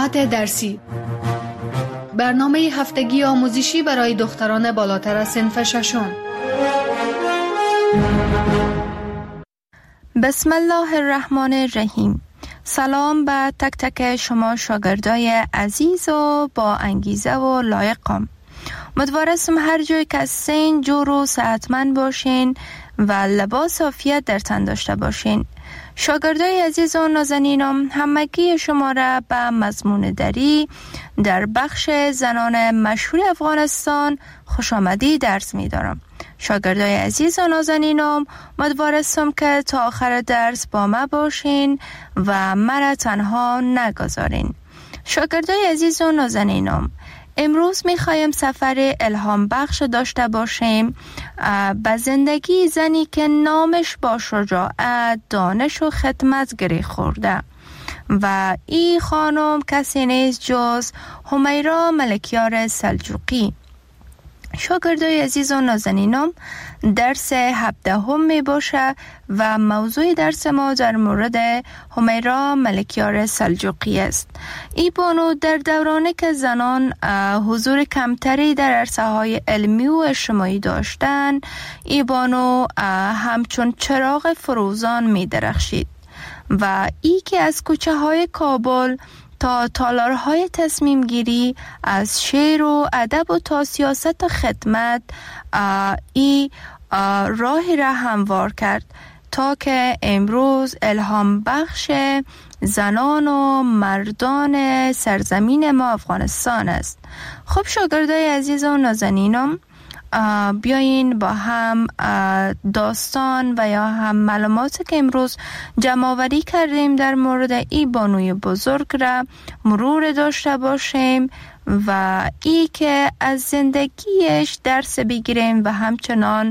ساعت درسی، برنامه هفتگی آموزشی برای دختران بالاتر از صنف ششم. بسم الله الرحمن الرحیم. سلام به تک تک شما شاگردای عزیز و با انگیزه و لایقم. امیدوارم هر جای که هستین جور و صحتمند باشین و لباس عافیت در تن داشته باشین. شاگردای عزیز و نازنینم، همگی شما را به مضمون دری در بخش زنان مشهور افغانستان خوش آمدی درس می دارم. شاگردای عزیز و نازنینم، امیدوارم که تا آخر درس با ما باشین و مرا تنها نگذارین. شاگردای عزیز و نازنینم، امروز میخوایم سفر الهام بخش داشته باشیم به زندگی زنی که نامش با شجاعت، دانش و خدمت گره خورده و این خانم کسی نیست جز همیرا ملکیار سلجوقی. شاگردای عزیز و نازنینم، درس 17 می باشه و موضوع درس ما در مورد همیرا ملکیار سلجوقی است. این بانو در دورانی که زنان حضور کمتری در عرصه‌های علمی و اجتماعی داشتند، این بانو همچون چراغ فروزان می درخشید و ای که از کوچه های کابل تا تالارهای تصمیم گیری، از شعر و ادب و تا سیاست و خدمت ای راهی را هموار کرد تا که امروز الهام بخش زنان و مردان سرزمین ما افغانستان است. خب شاگردای عزیز و نازنینم، بیاین با هم داستان و یا هم معلوماتی که امروز جمع آوری کردیم در مورد این بانوی بزرگ را مرور داشته باشیم و ای که از زندگیش درس بگیریم و همچنان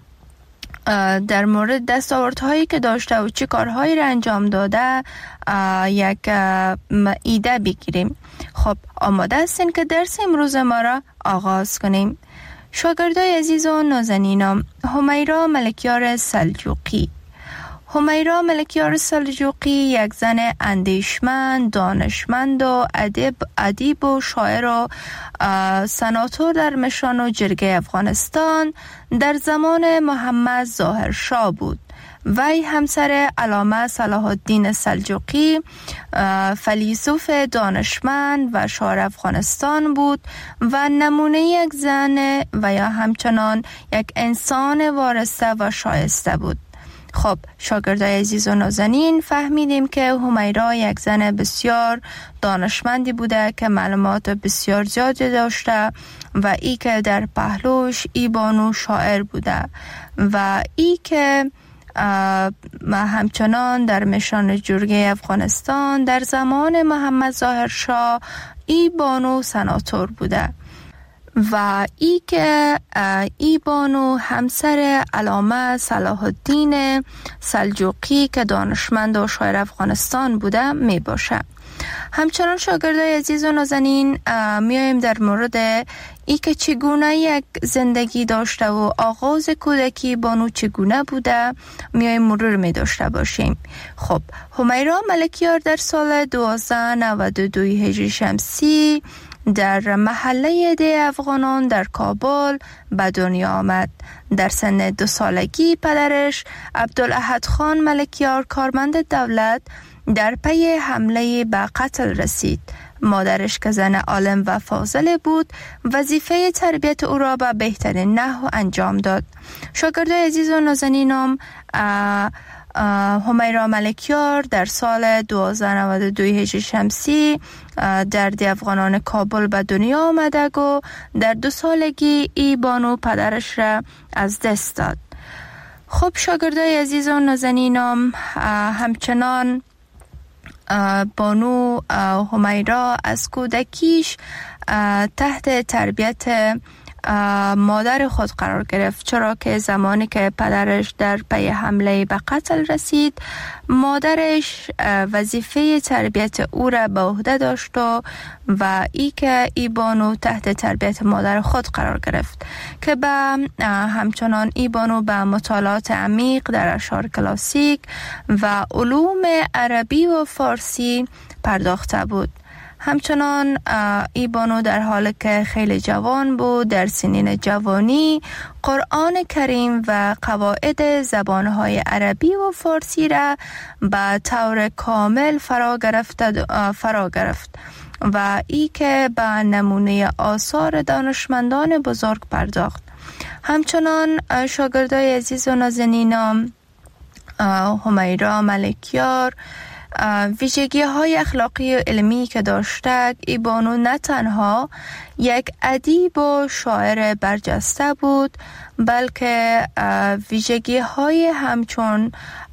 در مورد دستاوردهایی که داشته و چه کارهایی را انجام داده یک ایده بگیریم. خب آماده هستین که درس امروز ما را آغاز کنیم؟ شاگردای عزیز و نازنینم، همیرا ملکیار سلجوقی. همیرا ملکیار سلجوقی یک زن اندیشمند، دانشمند و ادیب و شاعر و سناتور در مشان و جرگه افغانستان در زمان محمد ظاهر شاه بود. وی همسر علامه صلاح الدین سلجوقی، فیلسوف دانشمند و شاعر افغانستان بود و نمونه یک زن و یا همچنان یک انسان وارسته و شایسته بود. خب شاگردای عزیز و نازنین، فهمیدیم که همیرا یک زن بسیار دانشمندی بوده که معلومات بسیار زیادی داشته و ای که در پهلوش ای بانو شاعر بوده و ای که همچنان در مشان جرگه افغانستان در زمان محمد ظاهر شاه ای بانو سناتور بوده و ای که ای بانو همسر علامه صلاح الدین سلجوقی که دانشمند و شاعر افغانستان بوده می باشه. همچنان شاگردای عزیز و نازنین، میایم در مورد ای که چگونه یک زندگی داشته و آغاز کودکی بانو چگونه بوده میایم مرور می داشته باشیم. خب همیرا ملکیار در سال 1292 هجری شمسی در محله ده افغانان در کابل به دنیا آمد. در سن 2 سالگی پدرش عبدالاحد خان ملکیار کارمند دولت در پی حمله به قتل رسید. مادرش که زن عالم و فاضل بود، وظیفه تربیت او را به بهترین نحو انجام داد. شاگردای عزیز و نازنینم، همیرا ملکیار در سال 1292 هجری شمسی در ده افغانان کابل به دنیا آمده و در 2 سالگی ای بانو پدرش را از دست داد. خب شاگردای عزیز و نازنینم، همچنان بانو همیرا از کودکیش تحت تربیت مادر خود قرار گرفت، چرا که زمانی که پدرش در پی حمله به قتل رسید، مادرش وظیفه تربیت او را به عهده داشت و ای که ای بانو تحت تربیت مادر خود قرار گرفت که همچنان ای بانو به مطالعات عمیق در اشعار کلاسیک و علوم عربی و فارسی پرداخته بود. همچنان ای بانو در حالی که خیلی جوان بود در سنین جوانی قرآن کریم و قواعد زبانهای عربی و فارسی را به طور کامل فرا گرفت و ای که به نمونه آثار دانشمندان بزرگ پرداخت. همچنان شاگردای عزیز و نازنینم همیرا ملکیار ویژگی های اخلاقی و علمی که داشته، ای بانو نه تنها یک ادیب و شاعر برجسته بود بلکه ویژگی های همچون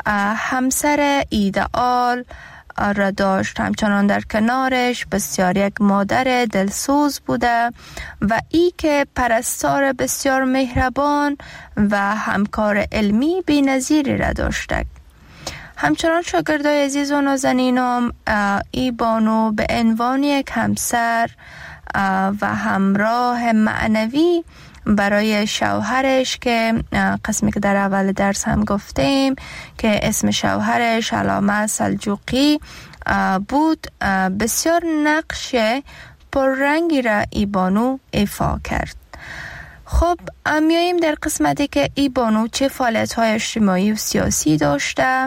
همسر ایدئال را داشت. همچنان در کنارش بسیار یک مادر دلسوز بوده و ای که پرستار بسیار مهربان و همکار علمی بی‌نظیری را داشته. همچنان شاگردای عزیز و نازنینم ای بانو به عنوان یک همسر و همراه معنوی برای شوهرش که قسمی که در اول درس هم گفتیم که اسم شوهرش علامه سلجوقی بود، بسیار نقش پررنگی را ای بانو ایفا کرد. خب میاییم در قسمتی که ای بانو چه فعالیت‌های اجتماعی و سیاسی داشته.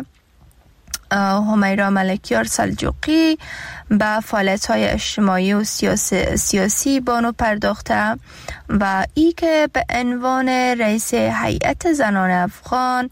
همیرا ملکیار سلجوقی به فعالیت‌های اجتماعی و سیاسی بانو پرداخته و ای که به عنوان رئیس هیئت زنان افغان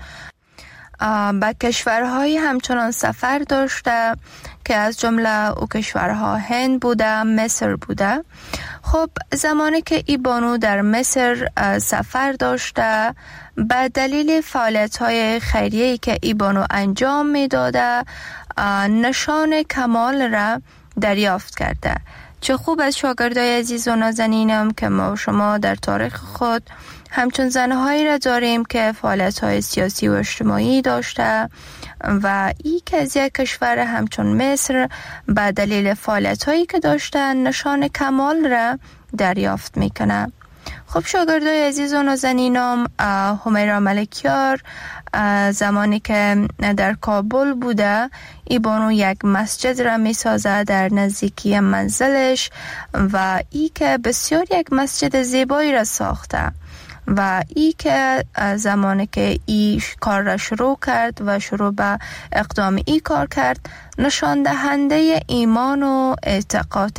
به کشورهای همچنان سفر داشته که از جمله او کشورها هند بوده، مصر بوده. خب زمانی که ای بانو در مصر سفر داشته به دلیل فعالیت‌های خیریه‌ای که ای بانو انجام می‌داده نشان کمال را دریافت کرده. چه خوب از شاگردای عزیز و نازنینم که ما و شما در تاریخ خود همچون زنهایی را داریم که فعالیت‌های سیاسی و اجتماعی داشته و ای که از یک کشور همچون مصر به دلیل فعالیت‌هایی که داشتن نشان کمال را دریافت میکنه. خب شاگردای عزیز و نازنینم همیرا ملکیار زمانی که در کابل بوده ای بانو یک مسجد را می سازه در نزدیکی منزلش و ای که بسیار یک مسجد زیبایی را ساخته و ای که زمانی که ای کار را شروع کرد و شروع به اقدام ای کار کرد نشان دهنده ایمان و اعتقاد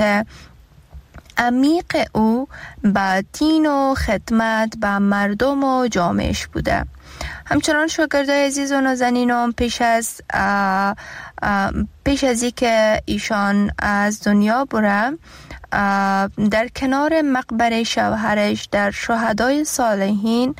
عمیق او به دین و خدمت به مردم و جامعهش بوده. همچنان شاگردای عزیز و نازنینم پیش از این که ایشان از دنیا بره در کنار مقبره شوهرش در شهدای صالحین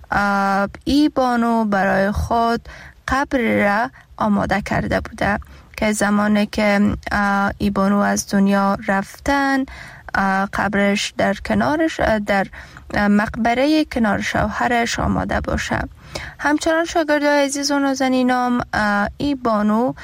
ای بانو برای خود قبر را آماده کرده بوده که زمانی که ای بانو از دنیا رفتن قبرش در کنارش در مقبره کنار شوهرش آماده باشه. همچنان شاگردای عزیز و نازنینم ای بانو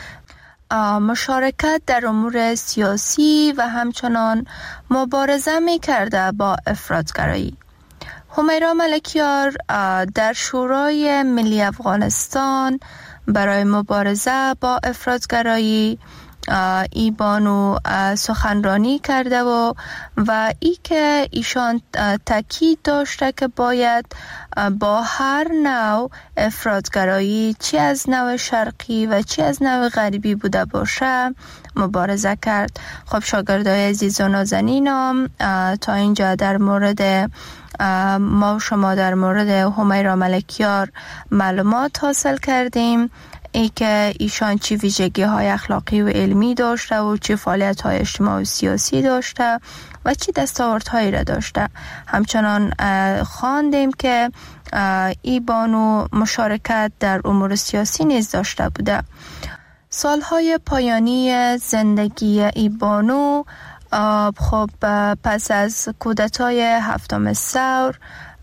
مشارکت در امور سیاسی و همچنان مبارزه می کرده با افراطگرایی. همیرا ملکیار در شورای ملی افغانستان برای مبارزه با افراطگرایی ای بانو سخنرانی کرده و ای که ایشان تاکید داشته که باید با هر نوع افراطگرایی چی از نوع شرقی و چی از نوع غربی بوده باشه مبارزه کرد. خب شاگردای عزیز و نازنینم تا اینجا در مورد ما و شما در مورد همیرا ملکیار معلومات حاصل کردیم، ای که ایشان چی ویژگی های اخلاقی و علمی داشته و چی فعالیت های اجتماعی و سیاسی داشته و چی دستاوردهایی را داشته. همچنان خواندیم که ای بانو مشارکت در امور سیاسی نیز داشته بوده. سالهای پایانی زندگی ای بانو خب پس از کودتای 7 ثور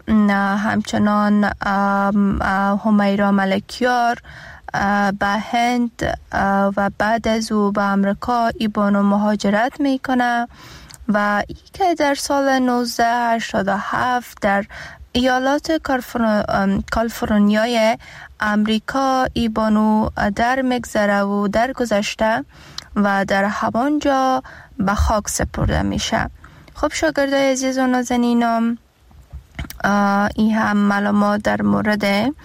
همچنان همیرا ملکیار به هند و بعد از او به امریکا ای بانو مهاجرت میکنه و ای که در سال 1987 در ایالات کالیفرنیای امریکا ای بانو در مگذره و در گذشته و در همانجا به خاک سپرده میشه. خب شاگردای عزیز و نازنینم، این هم معلومات در مورد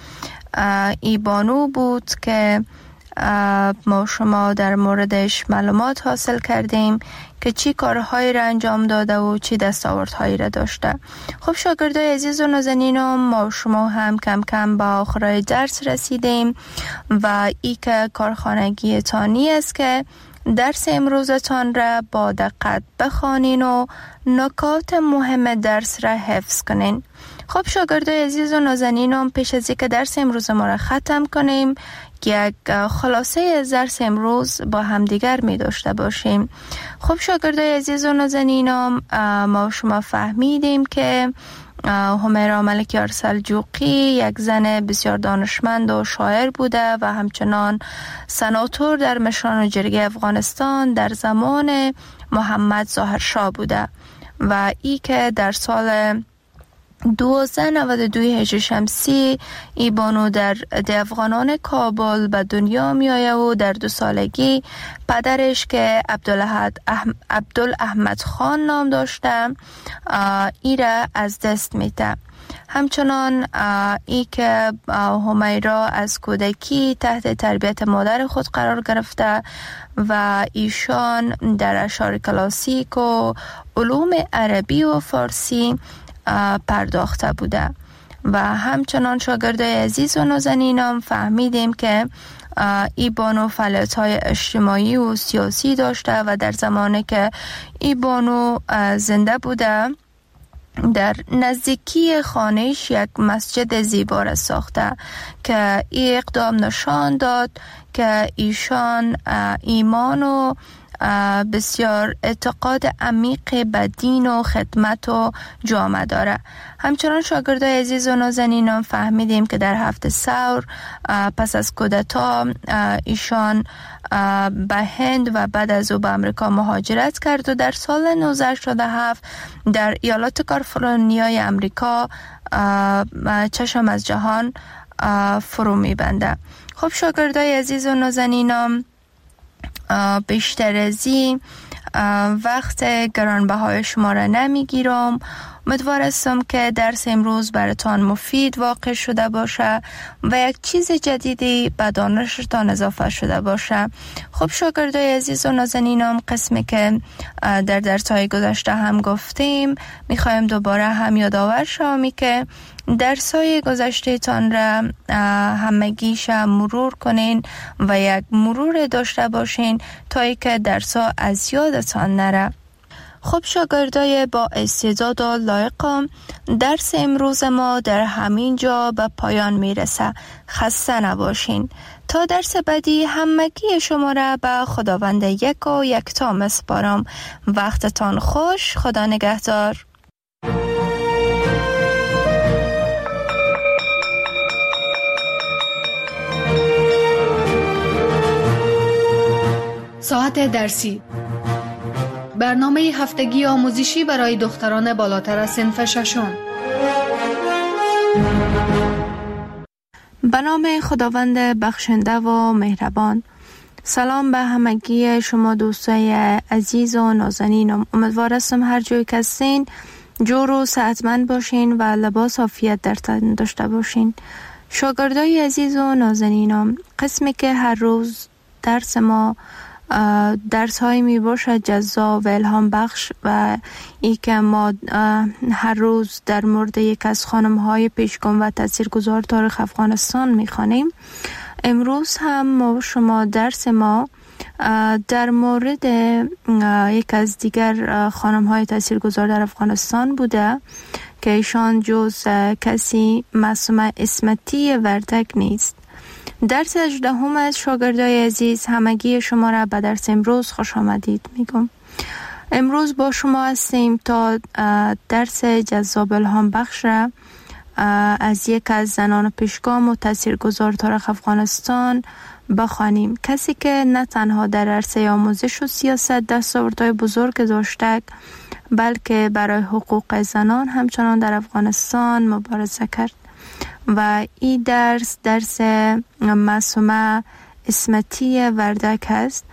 ای بانو بود که ما شما در موردش معلومات حاصل کردیم که چی کارهایی را انجام داده و چی دستاوردهایی را داشته. خب شاگردای عزیز و نازنینم، ما شما هم کم کم به آخرای درس رسیدیم و ای که کارخانگی تانی است که درس امروزتان را با دقت بخوانین و نکات مهم درس را حفظ کنین. خب شاگردای عزیز و نازنینم، پیش از اینکه درس امروز ما را ختم کنیم، یک خلاصه از درس امروز با همدیگر می داشته باشیم. خب شاگردای عزیز و نازنینم، ما شما فهمیدیم که همیرا ملکیار سلجوقی یک زن بسیار دانشمند و شاعر بوده و همچنان سناتور در مشران جرگه افغانستان در زمان محمد ظاهرشاه بوده و ای که در سال 1292 هجری شمسی ای بانو در افغانان کابل به دنیا می آید و در 2 سالگی پدرش که عبدالاحمد خان نام داشته ای را از دست میده. همچنان ای که همیرا از کودکی تحت تربیت مادر خود قرار گرفته و ایشان در اشعار کلاسیک و علوم عربی و فارسی پرداخته بوده و همچنان شاگردای عزیز و نازنینم فهمیدیم که ای بانو فعالیت‌های اجتماعی و سیاسی داشته و در زمانی که ای بانو زنده بوده در نزدیکی خانهش یک مسجد زیبا را ساخته که ای اقدام نشان داد که ایشان ایمان و بسیار اعتقاد عمیق به دین و خدمت و جامعه داره. همچنان شاگردای عزیز و نازنینم فهمیدیم که در 7 ثور پس از کودتا ایشان به هند و بعد از او به امریکا مهاجرت کرد و در سال 1987 در ایالات کالیفرنیای امریکا چشم از جهان فرو میبنده. خب شاگردای عزیز و نازنینم، بیشتر از این وقت گرانبهای شما را نمیگیرم. امیدوار هستم که درس امروز براتان مفید واقع شده باشه و یک چیز جدیدی به دانشتان اضافه شده باشه. خب شاگردای عزیز و نازنینم، قسمی که در درس‌های گذشته هم گفتیم میخوایم دوباره هم یادآور شوم که درس‌های گذشته تان را همگیش مرور کنین و یک مرور داشته باشین تا اینکه درس‌ها از یادتان نره. خب شاگردای با استعداد و لایق، درس امروز ما در همین جا به پایان میرسه. خسته نباشین. تا درس بعدی همگی شما را به خداوند یک و یکتا میسپارم. وقتتان خوش. خدا نگهدار. ساعت درسی، برنامه هفتگی آموزشی برای دختران بالاتر از صنف ششم. به نام خداوند بخشنده و مهربان. سلام به همگی شما دوستای عزیز و نازنینم. امیدوار هستم هر جایی که هستین جور و صحتمند باشین و لباس عافیت در تن داشته باشین. شاگردای عزیز و نازنینم، قسمی که هر روز درس ما درس های می باشد جذاب و الهام بخش و ای که ما هر روز در مورد یک از خانم های پیشگام و تاثیرگذار تاریخ افغانستان می خوانیم. امروز هم ما شما درس ما در مورد یک از دیگر خانم های تاثیرگذار در افغانستان بوده که ایشان جز کسی معصومه اسمتی وردک نیست. درس 18 از شاگردای عزیز، همگی شما را به درس امروز خوش آمدید میگم. امروز با شما هستیم تا درس جذاب الهام بخش را از یک از زنان پیشگام و تاثیرگذار تاریخ افغانستان بخوانیم. کسی که نه تنها در عرصه آموزش و سیاست دستاوردهای بزرگ داشته، بلکه برای حقوق زنان همچنان در افغانستان مبارزه کرد و این درس معصومه اسمتی وردک است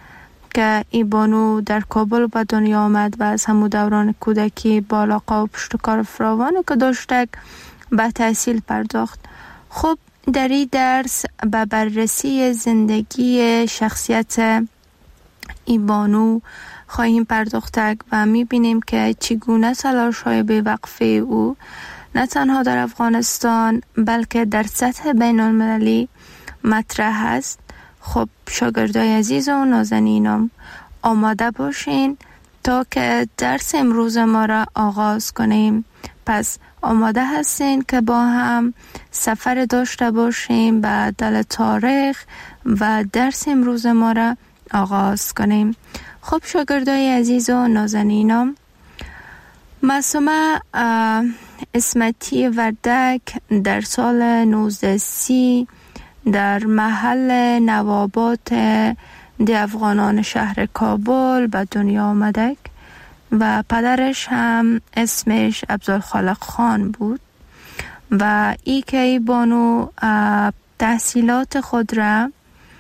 که ای بانو در کابل به دنیا آمد و از همون دوران کودکی با علاقه و پشتکار فراوانی که داشتک به تحصیل پرداخت. خب در این درس به بررسی زندگی شخصیت ای بانو خواهیم پرداختک و میبینیم که چگونه تلاش‌های بی‌وقفه او نه تنها در افغانستان بلکه در سطح بین المللی مطرح است. خب شاگردای عزیز و نازنینم آماده باشین تا که درس امروز ما را آغاز کنیم. پس آماده هستین که با هم سفر داشته باشیم به دل تاریخ و درس امروز ما را آغاز کنیم. خب شاگردای عزیز و نازنینم، معصومه اسمتی وردک در سال 1930 در محل نوابات دی افغانان شهر کابل به دنیا آمدک و پدرش هم اسمش عبدالخالق خان بود و ای که ای بانو تحصیلات خود را،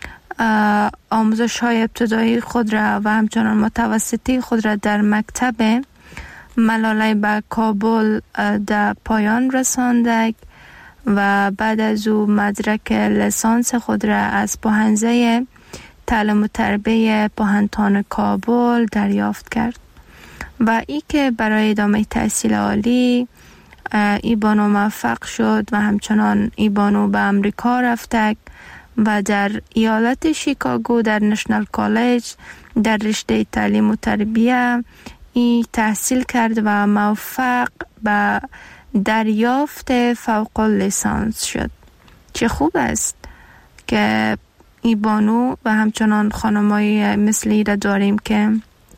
آموزش های ابتدایی خود را و همچنان متوسطی خود را در مکتب ملاله به کابل در پایان رساندک و بعد از او مدرک لیسانس خود را از پوهنځی تعلیم و تربیه پوهنتون کابل دریافت کرد و ای که برای ادامه تحصیل عالی ای بانو موفق شد و همچنان ای بانو به امریکا رفتک و در ایالت شیکاگو در نشنال کالج در رشته تعلیم و تربیه ای تحصیل کرد و موفق به دریافت فوق لیسانس شد. چه خوب است که ای بانو و همچنان خانمایی مثلی را داریم که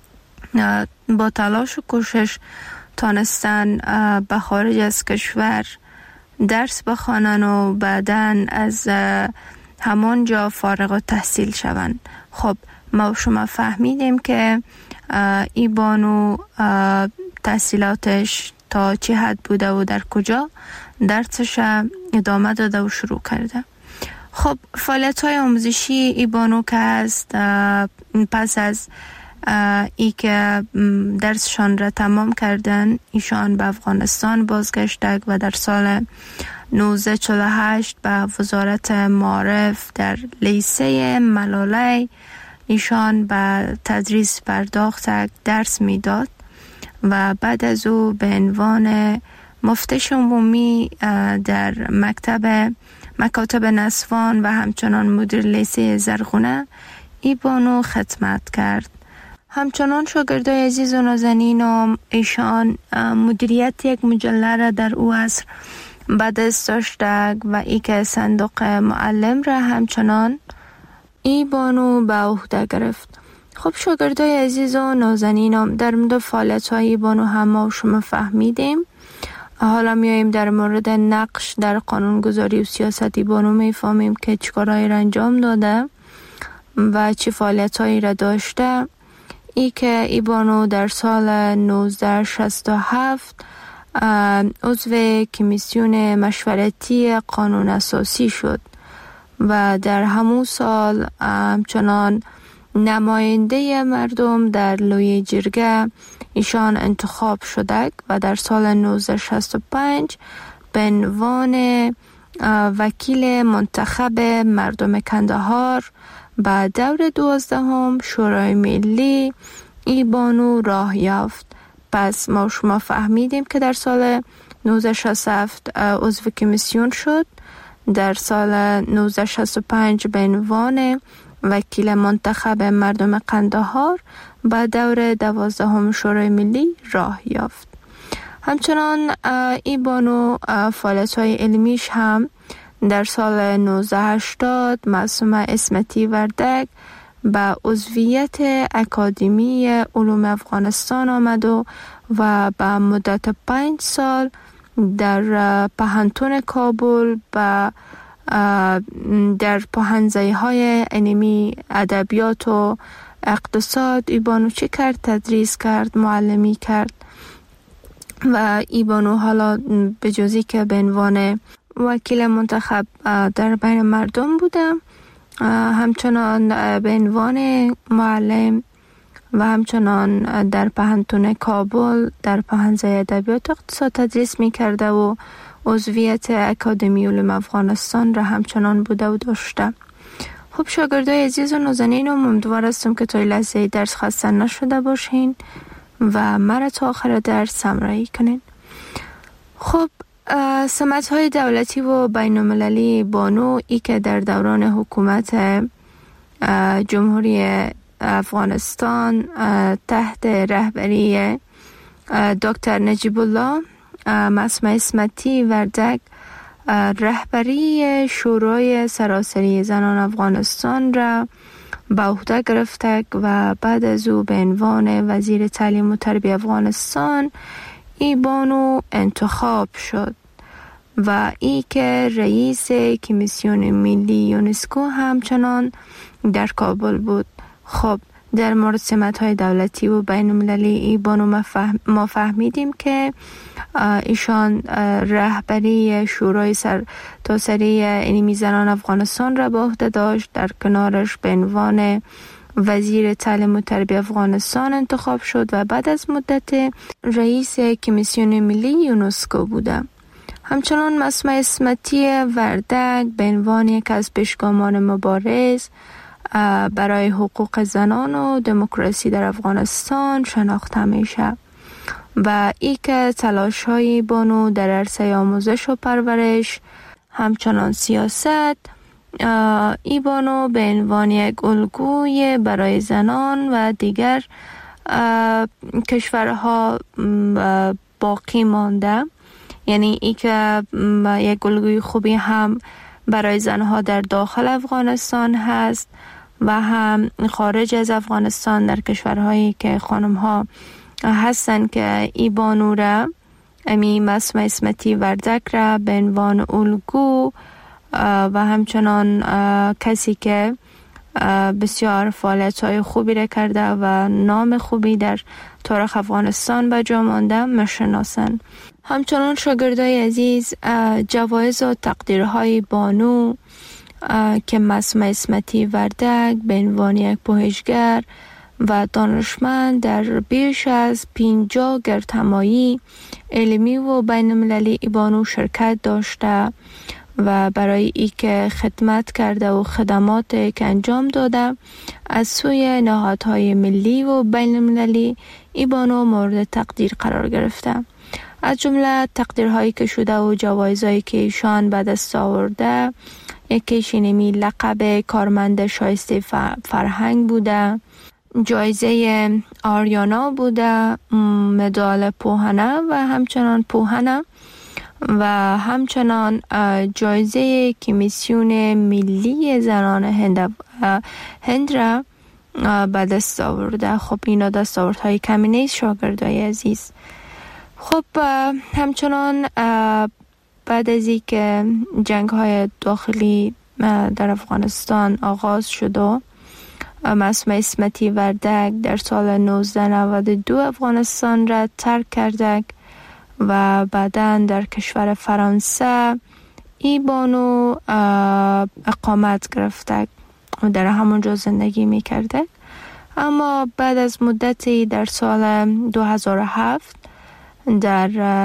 با تلاش و کوشش تانستن به خارج از کشور درس بخوانن و بعداً از همانجا فارغ التحصیل شوند. خب ما شما فهمیدیم که ای بانو تحصیلاتش تا چه حد بوده و در کجا درسش ادامه داده و شروع کرده. خب فعالیت‌های آموزشی ای بانو که هست پس از ای که درسشان را تمام کردن ایشان به افغانستان بازگشتند و در سال 1948 به وزارت معارف در لیسه ملاله ایشان به تدریس پرداختند، درس میداد و بعد از او به عنوان مفتش عمومی در مکاتب نسوان و همچنان مدیر لیسه زرغونه ای بانو خدمت کرد. همچنان شاگردای عزیز و نازنینم ایشان مدیریت یک مجله را در او عصر به دست داشتند و ای که صندوق معلم را همچنان ای بانو به عهده گرفت. خب شاگردای عزیز و نازنینم در مورد فعالیت‌های ای بانو هم ما شما فهمیدیم. حالا میاییم در مورد نقش در قانونگذاری و سیاست ای بانو میفهمیم که چیکارهایی را انجام داده و چه فعالیت‌هایی را داشته. ای که ای بانو در سال 1967 عضو کمیسیون مشورتی قانون اساسی شد و در همون سال همچنان نماینده مردم در لوی جرگه ایشان انتخاب شده و در سال 1965 به عنوان وکیل منتخب مردم کندهار به دور 12 شورای ملی ای بانو راه یافت. پس ما شما فهمیدیم که در سال 1967 عضو کمیسیون شد، در سال 1965 به عنوان وکیل منتخب مردم قندهار به دور 12 شورای ملی راه یافت. همچنان ای بانو فعالیت‌های علمیش هم در سال 1980 معصومه اسمتی وردک به عضویت اکادمی علوم افغانستان آمد و به مدت 5 سال در پوهنتون کابل در پوهنځی‌های علمی ادبیات و اقتصاد ای بانو چی کرد؟ تدریس کرد، معلمی کرد و ای بانو حالا به جزی که به عنوان وکیل منتخب در بین مردم بودم، همچنان به عنوان معلم و همچنان در پهنتون کابل در پهنزه ادبیات اقتصاد تدریس می کرده و عضویت اکادمی علوم افغانستان را همچنان بوده و داشته. خب شاگردای عزیز و نازنینم، امیدوار هستم که تا این لحظه درس خسته نشده باشین و مرا تا آخر درس همراهی کنین. خب سمت‌های دولتی و بین‌المللی بانو ای که در دوران حکومت جمهوری افغانستان تحت رهبری دکتر نجیب الله معصومه اسمتی وردک رهبری شورای سراسری زنان افغانستان را به عهده گرفته و بعد از او به عنوان وزیر تعلیم و تربیت افغانستان ای بانو انتخاب شد و ای که رئیس کمیسیون ملی یونسکو همچنان در کابل بود. خب در مورد سمت‌های دولتی و بین‌المللی ای بانو ما فهمیدیم که ایشان رهبری شورای سرتاسری علمی زنان افغانستان را به عهده داشت. در کنارش به عنوان وزیر تعلیم و تربیت افغانستان انتخاب شد و بعد از مدت رئیس کمیسیون ملی یونسکو بوده. همچنان معصومه اسمتی وردک به عنوان یک از پیشگامان مبارز برای حقوق زنان و دموکراسی در افغانستان شناخته میشه و ای که تلاش‌های بانو در عرصه آموزش و پرورش همچنان سیاست ای بانو به عنوان یک الگوی برای زنان و دیگر کشورها باقی مانده، یعنی ای که یک الگوی خوبی هم برای زنها در داخل افغانستان هست و هم خارج از افغانستان در کشورهایی که خانم‌ها هستن که ای بانو را معصومه اسمتی وردک را به عنوان الگو و همچنان کسی که بسیار فعالیت‌های خوبی را کرده و نام خوبی در تاریخ افغانستان به جا مانده میشناسند. همچنان شاگردای عزیز جوایز و تقدیرهای بانو که معصومه اسمتی وردک به عنوان یک پژوهشگر و دانشمند در بیش از 50 گردهمایی علمی و بین‌المللی ای بانو شرکت داشته و برای ای که خدمت کرده و خدمات که انجام داده از سوی نهادهای ملی و بین‌المللی ای بانو مورد تقدیر قرار گرفته. از جمله تقدیرهایی که شده و جوایزهایی که ایشان به دست آورده، یکیش اینمی لقب کارمند شایسته فرهنگ بوده، جایزه آریانا بوده، مدال پوهنه و همچنان پوهنه و همچنان جایزه کمیسیون ملی زنان هند را به دست آورده. خب اینا دستاوردهای کمی نیست شاگردای عزیز. خب همچنان بعد از این که جنگ های داخلی در افغانستان آغاز شد و معصومه اسمتی وردک در سال 1992 افغانستان را ترک کرده و بعداً در کشور فرانسه ای بانو اقامت گرفته و در همونجا زندگی می کرده. اما بعد از مدتی در سال 2007 در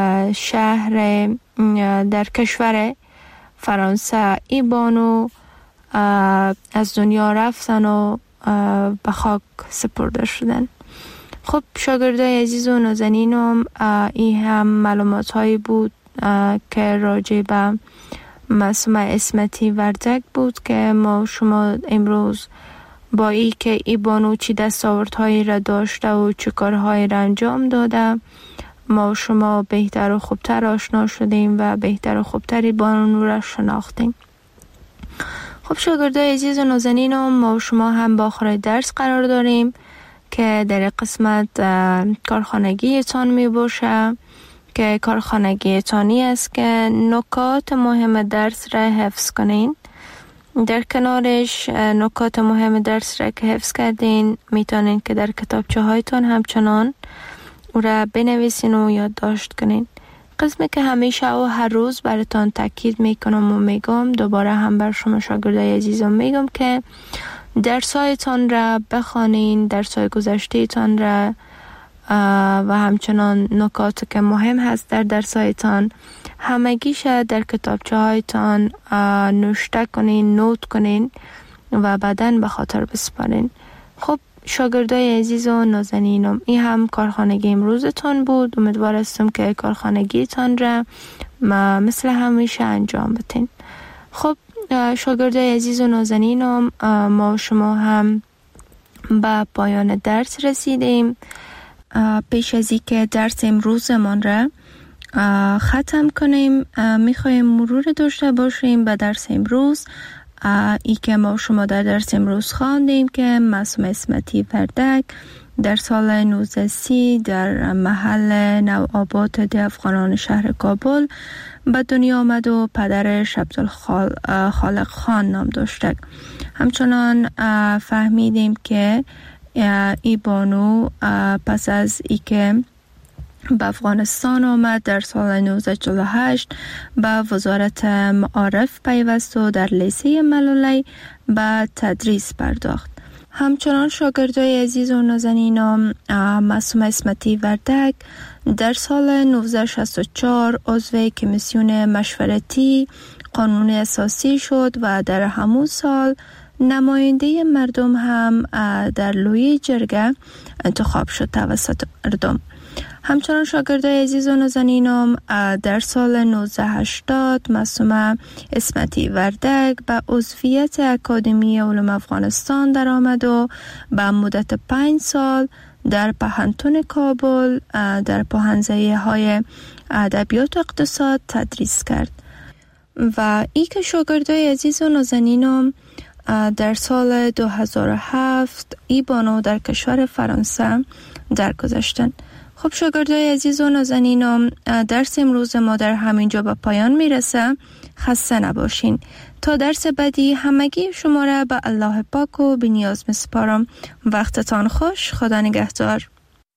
در کشور فرانسه ای بانو از دنیا رفتن و به خاک سپرده شدن. خب شاگردای عزیز و نازنینم، این هم معلومات هایی بود که راجع به معصومه اسمتی وردک بود که ما شما امروز با ای که ای بانو چی دستاوردهایی را داشته و چه کارهایی را انجام داده ما شما بهتر و خوبتر آشنا شدیم و بهتر و خوبتری بانو را شناختیم. خب شاگردای عزیز و نازنینم، ما شما هم با آخر درس قرار داریم که در قسمت کارخانگی تان می باشه که کارخانگی تانی است که نکات مهم درس را حفظ کنین. در کنارش نکات مهم درس را که حفظ کردین میتونین که در کتابچه هایتان همچنان او را بنویسین و یادداشت کنین. قسمی که همیشه و هر روز براتان تاکید میکنم و میگم، دوباره هم بر شما شاگردای عزیزم میگم که درسایتان را بخوانین، درسای گذشتهتان را و همچنان نکات که مهم هست در درسایتان همگیش در کتابچه هایتان نوشته کنین، نوت کنین و بعداً به خاطر بسپارین. خب شاگردای عزیز و نازنینم، این هم کارخانگی امروزتان بود. امیدوار هستم که کارخانگیتان را مثل همیشه انجام بدین. خب شاگردای عزیز و نازنینم، ما شما هم به پایان درس رسیدیم. پیش از اینکه درس امروزمان را ختم کنیم میخوایم مرور داشته باشیم به درس امروز. ای که ما شما در درس امروز خواندیم که معصومه اسمتی وردک در سال 1930 در محل نوآباد ده افغانان شهر کابل به دنیا آمد و پدرش عبدالخالق خان نام داشته. همچنان فهمیدیم که ای بانو پس از ای که به افغانستان آمد در سال 1948 به وزارت معارف پیوست و در لیسه ملولی به تدریس پرداخت. همچنان شاگردای عزیز و نازنینم، معصومه اسمتی وردک در سال 1964 عضو کمیسیون مشورتی قانون اساسی شد و در همون سال نماینده مردم هم در لوی جرگه انتخاب شد توسط مردم. همچنان شاگردای عزیز و نازنینم، در سال 1980 معصومه اسمتی وردک به عضویت اکادمی علوم افغانستان در آمد و به مدت 5 سال در پهنتون کابل در پوهنځی های ادبیات و اقتصاد تدریس کرد. و ای که شاگردای عزیز و نازنینم در سال 2007 ای بانو در کشور فرانسه درگذشتند. خب شاگردای عزیز و نازنینم، درس امروز ما در همینجا به پایان میرسه. خسته نباشین. تا درس بعدی همگی شما را به الله پاک و بی‌نیاز میسپارم. وقتتان خوش. خدا نگهدار.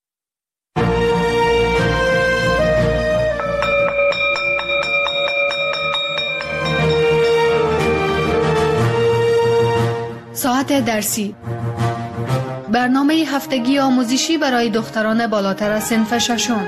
ساعت درسی، برنامه هفتگی آموزشی برای دختران بالاتر از صنف ششم.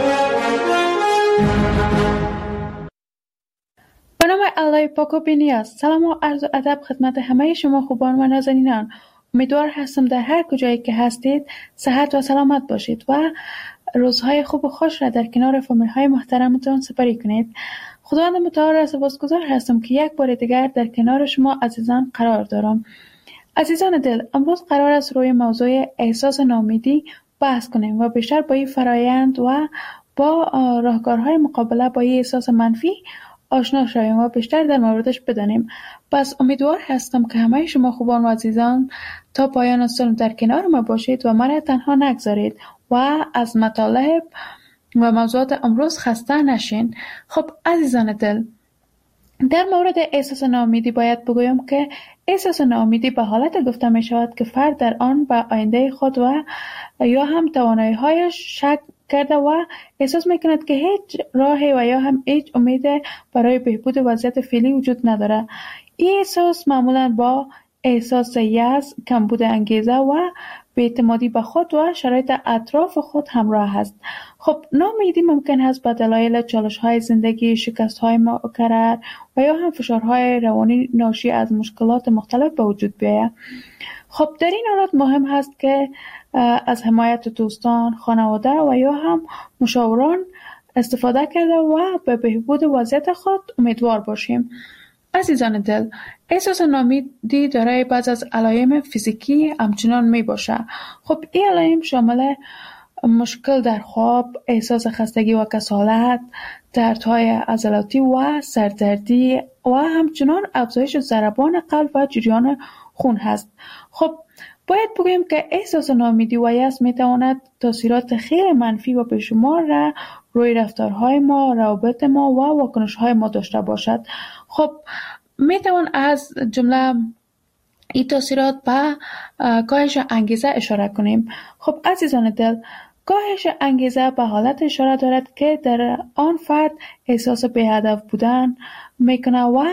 به نام الله پاک و بی‌نیاز. سلام و عرض و ادب خدمت همه شما خوبان و نازنینان. امیدوار هستم در هر کجایی که هستید صحت و سلامت باشید و روزهای خوب و خوش را در کنار فامیل های محترمتان سپری کنید. خداوند متعال را سپاسگزار هستم که یک بار دیگر در کنار شما عزیزان قرار دارم. عزیزان دل، امروز قرار است روی موضوع احساس ناامیدی بحث کنیم و بیشتر با این فرایند و با راهکارهای مقابله با این احساس منفی آشنا شویم و بیشتر در موردش بدانیم. پس امیدوار هستم که همه شما خوبان و عزیزان تا پایان سال در کنار ما باشید و من تنها نگذارید و از مطالب و موضوعات امروز خسته نشین. خب عزیزان دل، در مورد احساس ناامیدی باید بگویم که احساس ناامیدی به حالت گفته می شود که فرد در آن به آینده خود و یا هم توانایی‌هایش شک کرده و احساس می کند که هیچ راهی و یا هم هیچ امید برای بهبود وضعیت فعلی وجود نداره. این احساس معمولا با احساس یأس، کمبود انگیزه و بی‌اعتمادی به خود و شرایط اطراف خود همراه است. خب ناامیدی ممکن است به دلایل چالش‌های زندگی، شکست‌های مکرر و یا هم فشارهای روانی ناشی از مشکلات مختلف به وجود بیاید. خب در این حالت مهم است که از حمایت دوستان، خانواده و یا هم مشاوران استفاده کرده و به بهبود وضعیت خود امیدوار باشیم. عزیزان دل، احساس ناامیدی دارای بعض از علائم فیزیکی همچنان می باشه. خب این علائم شامل مشکل در خواب، احساس خستگی و کسالت، دردهای عضلاتی و سردردی و همچنان افزایش ضربان قلب و جریان خون هست. خب باید بگویم که احساس ناامیدی و یأس می تواند تاثیرات خیلی منفی و بیشمار را روی رفتارهای ما، روابط ما و واکنش‌های ما داشته باشد. خب می توان از جمله این تاثیرات به کاهش انگیزه اشاره کنیم. خب عزیزان دل، کاهش انگیزه به حالت اشاره دارد که در آن فرد احساس بی‌هدف بودن میکنه و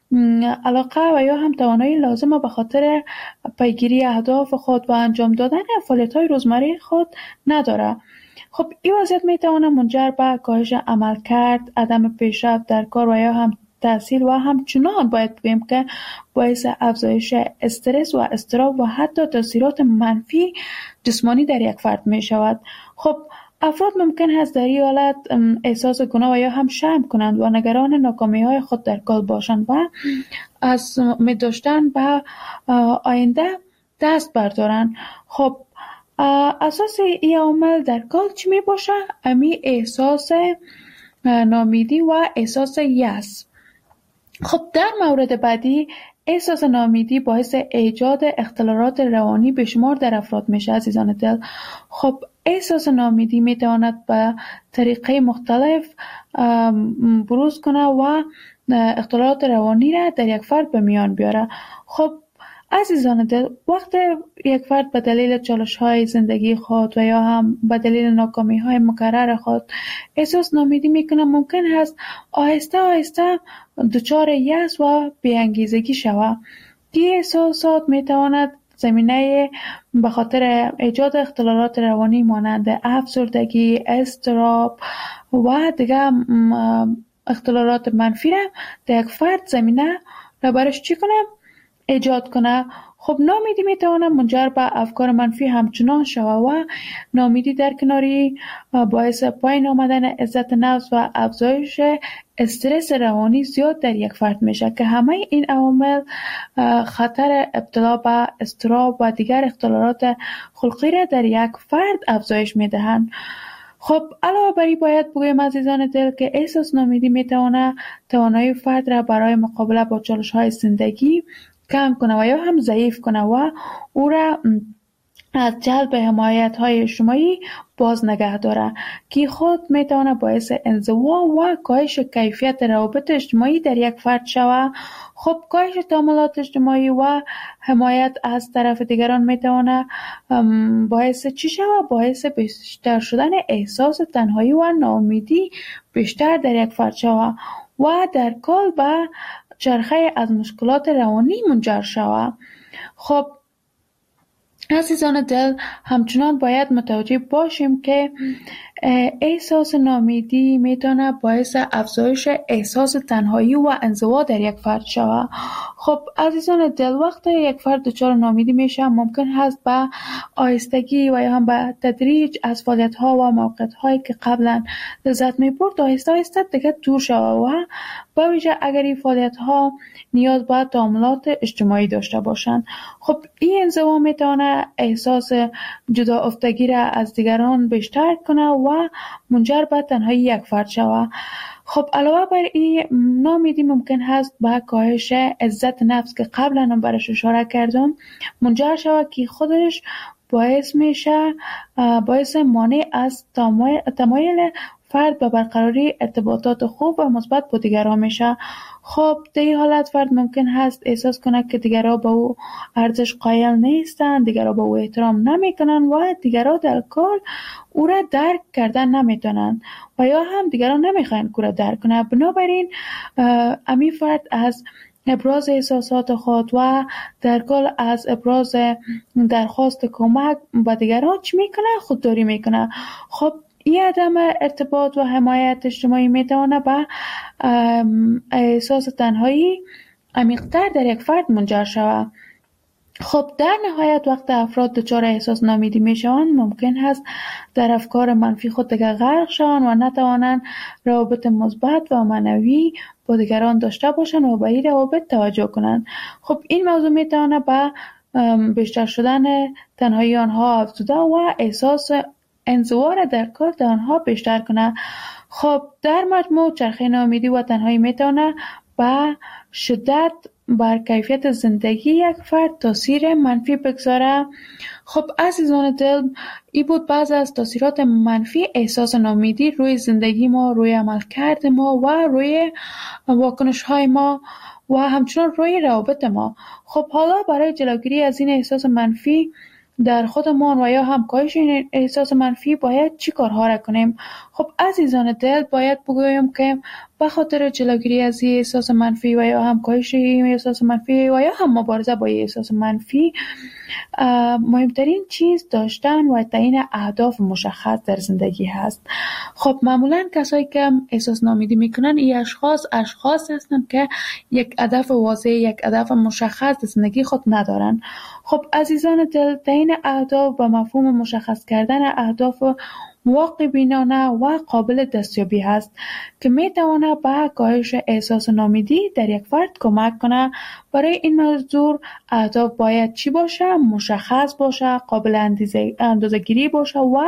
علاقه و یا هم توانایی لازمه به خاطر پیگیری اهداف خود و انجام دادن فعالیت‌های روزمره خود نداره. خب این وضعیت میتونه منجر به کاهش عملکرد، عدم پیشرفت در کار و یا هم تحصیل و همچنان باید بگیم که باعث افزایش استرس و اضطراب و حتی تاثیرات منفی جسمانی در یک فرد می شود. خب افراد ممکن است در این حالت احساس گناه و یا هم شرم کنند و نگران ناکامی های خود در کار باشند و از امید داشتن به آینده دست بردارند. خب اساس این عامل در کار چی می باشه؟ امی احساس ناامیدی و احساس یأس. خب در مورد بعدی احساس ناامیدی باعث ایجاد اختلالات روانی به شمار در افراد میشه عزیزان دل. خب احساس ناامیدی میتواند به طریقه مختلف بروز کنه و اختلالات روانی را در یک فرد به میان بیاره. خب عزیزان دل، وقت یک فرد به دلیل چالش‌های زندگی خود و یا هم به دلیل ناکامی‌های مکرر خود احساس ناامیدی میکنه، ممکن است آهسته آهسته دچار یأس و بی‌انگیزگی شود. این احساسات میتواند زمینه به خاطر ایجاد اختلالات روانی مانند افسردگی، اضطراب و دیگر اختلالات منفی را در یک فرد زمینه را برش چی کنه؟ ایجاد کنه. خب ناامیدی میتواند منجر به افکار منفی همچنان شود و ناامیدی در کناری باعث پایین آمدن عزت نفس و افزایش استرس روانی زیاد در یک فرد میشه که همه این عوامل خطر ابتلا به اضطراب و دیگر اختلالات خلقی را در یک فرد افزایش میدهند. خب علاوه بر این باید بگویم عزیزان دل که احساس ناامیدی میتواند توانایی فرد را برای مقابله با چالش‌های زندگی کم کنه و یا هم ضعیف کنه و او را از جلب حمایت‌های اجتماعی باز نگه داره که خود میتونه باعث انزوا و کاهش کیفیت روابط اجتماعی در یک فرد شود. خب کاهش تعاملات اجتماعی و حمایت از طرف دیگران میتونه باعث چی شود؟ باعث بیشتر شدن احساس تنهایی و ناامیدی بیشتر در یک فرد شود و در کل به چرخه از مشکلات روانی منجر شود. خب عزیزان دل، همچنان باید متوجه باشیم که احساس ناامیدی میتونه باعث افزایش احساس تنهایی و انزوا در یک فرد شود. خب عزیزان دل، وقتی یک فرد دچار ناامیدی میشه ممکن هست به آهستگی و یا هم به تدریج از فعالیت‌ها و موقعیت‌هایی که قبلا لذت می‌برد آهسته آهسته دیگه دور شود و به ویژه اگر این فعالیت‌ها نیاز به تعاملات اجتماعی داشته باشند. خب این انزوا میتونه احساس جدا افتگی را از دیگران بیشتر کنه و منجر به تنهایی یک فرد شود. خب علاوه بر این ناامیدی ممکن هست به کاهش عزت نفس که قبلا هم برش اشاره کردم منجر شود که خودش باعث میشه باعث مانع از تمایل فرد به برقراری ارتباطات خوب و مثبت با دیگران میشه. خب در این حالت فرد ممکن هست احساس کنه که دیگران به او ارزش قائل نیستند، دیگران به او احترام نمیکنن و دیگران در کل او را درک کردن نمیتونن و یا هم دیگران نمیخواین او را درک کنه. بنابراین امی فرد از ابراز احساسات خود و در کل از ابراز درخواست کمک به دیگران چی میکنه؟ خودداری میکنه. خب این عدم ارتباط و حمایت اجتماعی میتونه به احساس تنهایی عمیق‌تر در یک فرد منجر شود. خب در نهایت وقت افراد دچار احساس ناامیدی میشوند ممکن است در افکار منفی خود دیگر غرق شوند و نتوانند روابط مثبت و معنوی با دیگران داشته باشند و به این روابط توجه کنند. خب این موضوع میتونه به بیشتر شدن تنهایی آنها افزوده و احساس انزوا در کار آنها بیشتر کنه. خب در مجموع چرخه ناامیدی و تنهایی میتونه به شدت بر کیفیت زندگی یک فرد تاثیر منفی بگذاره. خب عزیزان دل، این بود بعض از تاثیرات منفی احساس ناامیدی روی زندگی ما، روی عملکرد ما و روی واکنش های ما و همچنان روی روابط ما. خب حالا برای جلوگیری از این احساس منفی در خودمان و یا هم کاهش این احساس منفی باید چی کارها را کنیم؟ خب عزیزان دل، باید بگویم که به خاطر جلوگیری از این احساس منفی و یا هم کاهش این احساس منفی و یا هم مبارزه با این احساس منفی، مهمترین چیز داشتن و تعیین اهداف مشخص در زندگی هست. خب معمولا کسایی که احساس ناامیدی میکنن این اشخاص هستن که یک هدف واضح، یک هدف مشخص در زندگی خود ندارن. خب عزیزان دل، تعیین اهداف به مفهوم مشخص کردن اهداف واقع بینانه و قابل دستیابی هست که می تواند به کاهش احساس ناامیدی در یک فرد کمک کنه. برای این منظور اهداف باید چی باشه؟ مشخص باشه، قابل اندازه‌گیری باشه و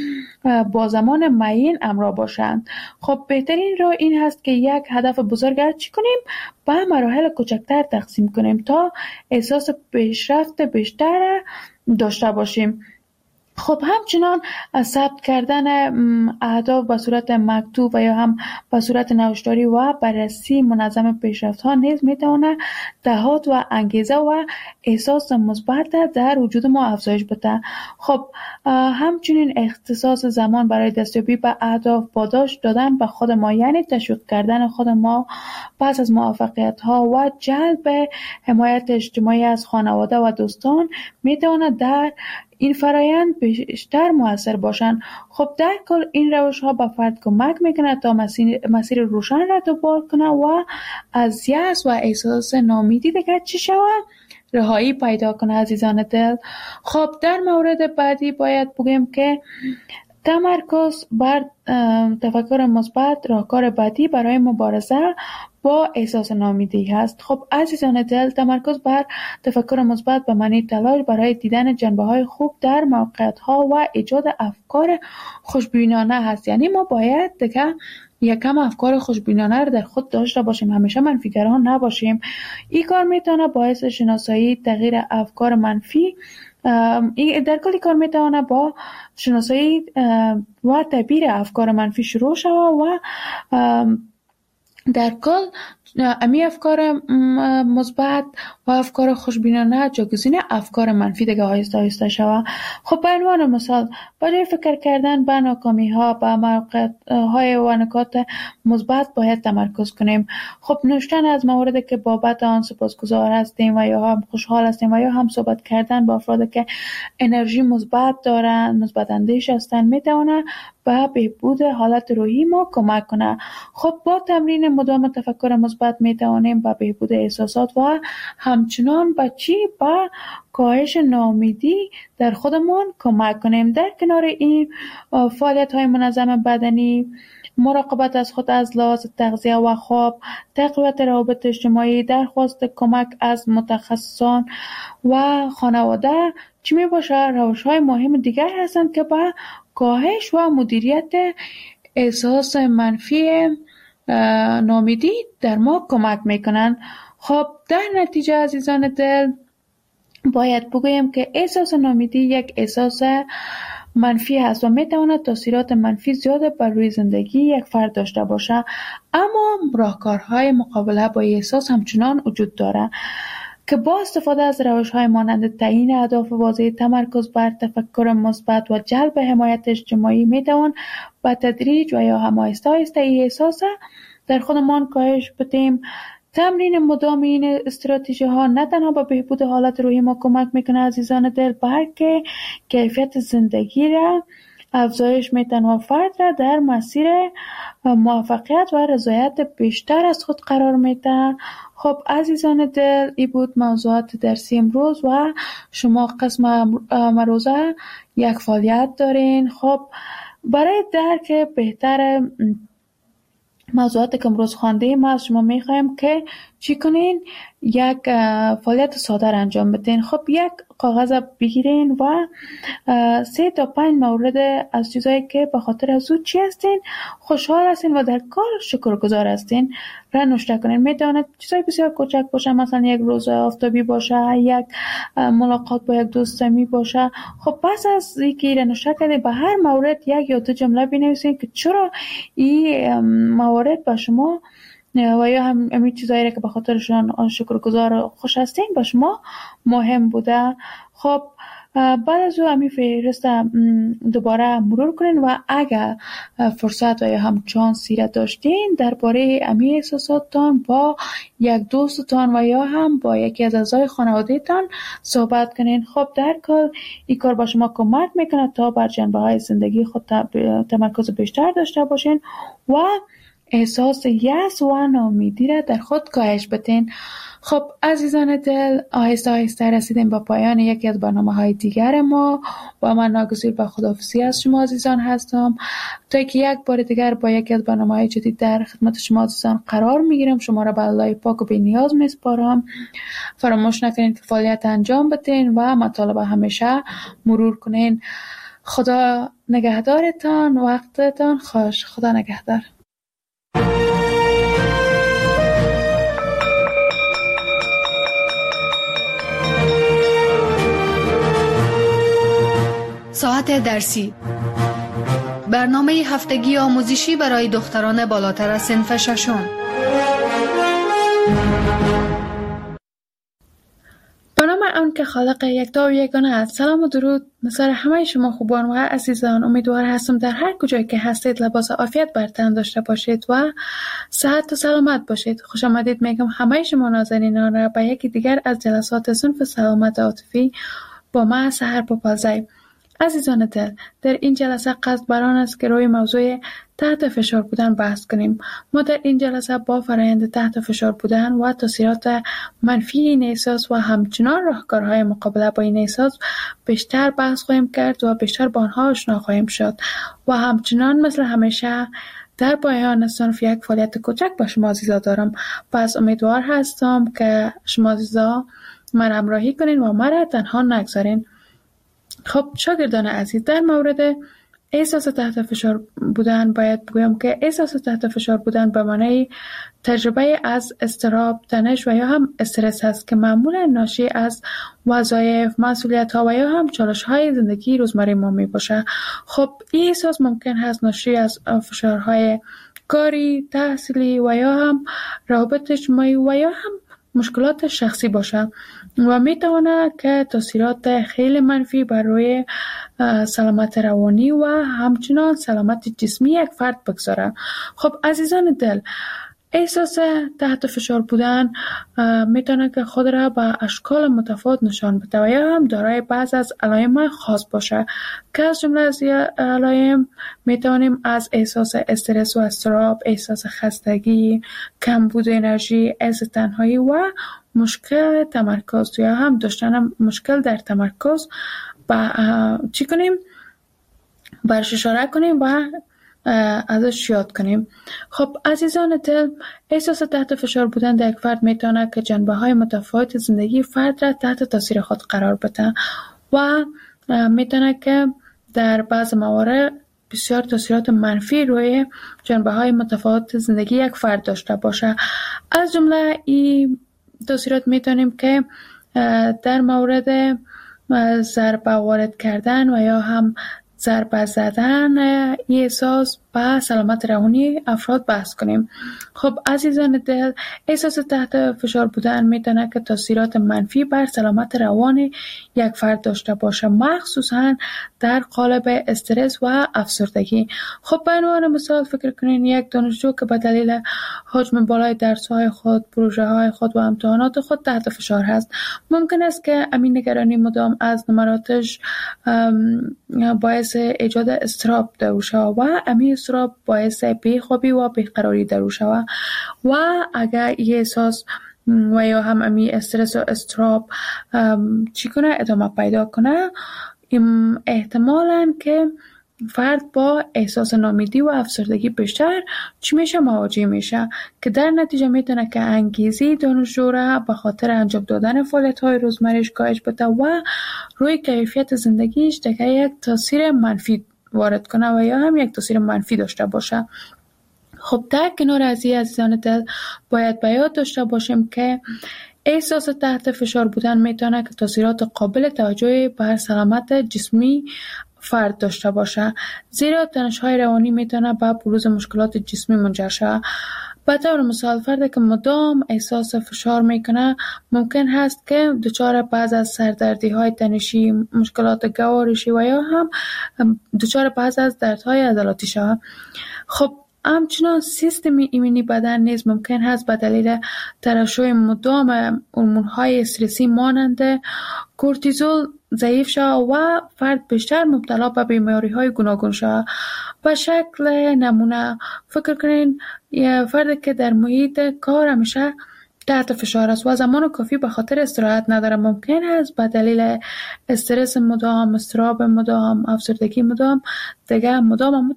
با زمان معین همراه باشند. خب بهترین راه این هست که یک هدف بزرگ چی کنیم؟ به مراحل کوچکتر تقسیم کنیم تا احساس پیشرفت بیشتر داشته باشیم. خب همچنان ثبت کردن اهداف به صورت مکتوب و یا هم به صورت نوشتاری و بررسی منظم پیشرفت ها نیز میتونه دهات و انگیزه و احساس مثبت در وجود ما افزایش بده. خب همچنین اختصاص زمان برای دستیابی به اهداف، پاداش دادن به خود ما، یعنی تشویق کردن خود ما پس از موفقیت ها و جلب حمایت اجتماعی از خانواده و دوستان میتونه در این فرایند بیشتر مؤثر باشند. خب در کل این روش ها به فرد کمک میکنه تا مسیر روشن را دنبال کنه و از یأس و احساس ناامیدی دیگر چی شود؟ رهایی پیدا کنه عزیزان دل. خب در مورد بعدی باید بگیم که تمرکز بر تفکر مثبت راهکار بعدی برای مبارزه با احساس ناامیدی هست. خب عزیزان دل، تمرکز بر تفکر مثبت به معنی تلاش برای دیدن جنبه‌های خوب در موقعیت‌ها و ایجاد افکار خوشبینانه هست. یعنی ما باید دیگه یکم افکار خوشبینانه رو در خود داشته باشیم، همیشه منفیگران نباشیم. این کار میتونه باعث شناسایی تغییر افکار منفی در کل کار میتونه با شناسایی و تعبیر افکار منفی شروع شود و در کل امی افکار مثبت و افکار خوشبینانه جایگزین افکار منفی دیگه آهسته آهسته شود. خب به عنوان مثال برای فکر کردن به ناکامی ها، به موقعیت های و نکات مثبت باید تمرکز کنیم. خب نوشتن از موردی که بابت آن سپاسگزار هستیم و یا هم خوشحال هستیم و یا هم صحبت کردن با افرادی که انرژی مثبت دارن، مثبت اندیش هستن، میتونه به بهبود حالت روحی ما کمک کنه. خب با تمرین مدام تفکر مثبت میتوانیم به بهبود احساسات و همچنان به کاهش ناامیدی در خودمان کمک کنیم. در کنار این فعالیت های منظم بدنی، مراقبت از خود از لحاظ تغذیه و خواب، تقویت روابط اجتماعی، درخواست کمک از متخصصان و خانواده چی می باشه روش های مهم دیگر هستند که به کاهش و مدیریت احساس منفی ناامیدی در ما کمک میکنن. خب در نتیجه عزیزان دل باید بگویم که احساس ناامیدی یک احساس منفی هست و میتواند تاثیرات منفی زیاد بر روی زندگی یک فرد داشته باشه، اما راهکارهای مقابله با این احساس همچنان وجود داره که با استفاده از روش‌های مانند تعیین اهداف واضح، تمرکز بر تفکر مثبت و جلب حمایت اجتماعی میتوان به تدریج و یا هم آهسته آهسته این احساس در خودمان کاهش بدیم. تمرین مدام این استراتژی ها نه تنها به بهبود حالت روحی ما کمک میکنه عزیزان دل، بلکه کیفیت زندگی را افزایش میتن و فرد را در مسیر موفقیت و رضایت بیشتر از خود قرار میده. خب عزیزان دل، این بود موضوعات درسی امروز و شما قسم امروزه یک فعالیت دارین. خب برای درک بهتر موضوعاتی که امروز خواندیم از شما میخوایم که چی کنین؟ یک فعالیت ساده انجام بدین. خب یک کاغذ بگیرین و 3 تا 5 مورد از چیزایی که به خاطر از او چی هستین خوشحال هستین و در کار شکرگزار هستین را نوشته کنین. میتونه چیزای بسیار کوچک باشه، مثلا یک روز آفتابی باشه، یک ملاقات با یک دوست صمیمی باشه. خب پس از اینکه را نوشته کردین به هر مورد یک یا دو جمله بنویسین که چرا این موارد به شما و یا همین چیزایی که به خاطرشان شکرگزار خوش هستین به شما مهم بوده. خب بعد از او امی فهرست دوباره مرور کنین و اگر فرصت و یا هم چانسی را داشتین درباره امی احساساتتان با یک دوستتان و یا هم با یکی از اعضای خانواده‌تان صحبت کنین. خب در کل این کار با شما کمک میکنه تا بر جنبه‌های زندگی خود تمرکز بیشتر داشته باشین و احساس یأس و ناامیدی را در خود کاهش بدین. خب عزیزان دل، آهسته آهسته رسیدیم با پایان یکی از برنامه‌های دیگر ما و من ناگزیر به خداحافظی از شما عزیزان هستم تا که یک بار دیگر با یکی از برنامه‌های جدید در خدمت شما عزیزان قرار میگیرم. شما را به الله پاک و بی‌نیاز میسپارم. فراموش نکنید که فعالیت انجام بدین و مطالب همیشه مرور کنین. خدا نگهدارتان، وقتتان خوش. خدا نگهدار. ساعت درسی، برنامه هفتگی آموزشی برای دختران بالاتر از صنف ششم. به نام آن که خالق یکتا و یگانه است. سلام و درود نثار همه شما خوبان و عزیزان. امیدوار هستم در هر کجایی که هستید لباس عافیت بر تن داشته باشید و صحت و سلامت باشید. خوش آمدید میگم همه شما نازنینان را به یکی دیگر از جلسات صنف سلامت عاطفی با من سحر پاپازی. عزیزان دل، در این جلسه قصد بر آن است که روی موضوع تحت فشار بودن بحث کنیم. ما در این جلسه با فرآیند تحت فشار بودن و تاثیرات منفی این احساس و همچنان راهکارهای مقابله با این احساس بیشتر بحث خواهیم کرد و بیشتر با آنها آشنا خواهیم شد و همچنان مثل همیشه در پایان صنف یک فعالیت کوچک با شما عزیزا دارم. پس امیدوار هستم که شما عزیزا من همراهی کنین و مرا تنها نگذارین. خب شاگردان عزیز، در مورد احساس تحت فشار بودن باید بگویم که احساس تحت فشار بودن به معنای تجربه از اضطراب، تنش و یا هم استرس است که معمولا ناشی از وظایف، مسئولیت‌ها و یا هم چالش‌های زندگی روزمره ما میباشه. خب این احساس ممکن هست ناشی از فشارهای کاری، تحصیلی و یا هم روابط اجتماعی و یا هم مشکلات شخصی باشه و میتونه که تاثیرات خیلی منفی بر روی سلامت روانی و همچنان سلامت جسمی یک فرد بگذاره. خب عزیزان دل، احساس تحت فشار بودن میتونه که خود را به اشکال متفاوت نشان بده و یا هم دارای بعض از علائم خاص باشه که از جمله از علائم میتونیم از احساس استرس و اضطراب، احساس خستگی، کمبود انرژی، احساس تنهایی و مشکل تمرکز یا هم داشتن مشکل در تمرکز چی کنیم؟ برش اشاره کنیم و ازش یاد کنیم. خب عزیزان دل، احساس تحت فشار بودن در یک فرد میتونه که جنبه‌های متفاوت زندگی فرد را تحت تاثیر خود قرار بده و میتونه که در بعض موارد بسیار تاثیرات منفی روی جنبه‌های متفاوت زندگی یک فرد داشته باشه. از جمله این تاثیرات میتونیم که در مورد ضربه وارد کردن و یا هم ضربه زدن این احساس به سلامت روانی افراد بحث کنیم. خب عزیزان دل، احساس تحت فشار بودن میتونه که تاثیرات منفی بر سلامت روان یک فرد داشته باشه، مخصوصا در قالب استرس و افسردگی. خب به عنوان مثال فکر کنین یک دانشجو که به دلیل حجم بالای درس‌های خود، پروژه‌های خود و امتحانات خود تحت فشار هست. ممکن است که امین نگرانی مدام از نمراتش باعث ایجاد اضطراب در او شود و امین اضطراب باعث بیخوابی و بیقراری در او شود و اگر این احساس و یا هم امی استرس و اضطراب چی کنه ادامه پیدا کنه، احتمالاً که فرد با احساس ناامیدی و افسردگی بیشتر چی میشه مواجه میشه که در نتیجه میتونه که انگیزه دانشجو را به خاطر انجام دادن فعالیت‌های روزمره‌اش کاهش بده و روی کیفیت زندگیش دیگه یک تاثیر منفی وارد کنه و یا هم یک تاثیر منفی داشته باشه. خب در کنار از این عزیزان دل باید به یاد داشته باشیم که احساس تحت فشار بودن میتونه که تاثیرات قابل توجهی بر سلامت جسمی فرد داشته باشه، زیرا تنش‌های روانی میتونه به بروز مشکلات جسمی منجر شود. به طور مثال فردی که مدام احساس فشار میکنه ممکن هست که دچار بعض از سردردی‌های تنشی، مشکلات گوارشی و یا هم دچار بعض از دردهای عضلاتی شود. خب همچنان سیستم ایمنی بدن نیز ممکن است به دلیل ترشح مدام هورمون‌های استرسی مانند کورتیزول ضعیف شود و فرد بیشتر مبتلا به بیماری‌های گوناگون شود. به شکل نمونه فکر کنین یه فردی که در محیط کار همیشه تحت فشار است و زمان کافی به خاطر استراحت نداره، ممکن است به دلیل استرس مدام، اضطراب مدام، افسردگی مدام دیگه مدام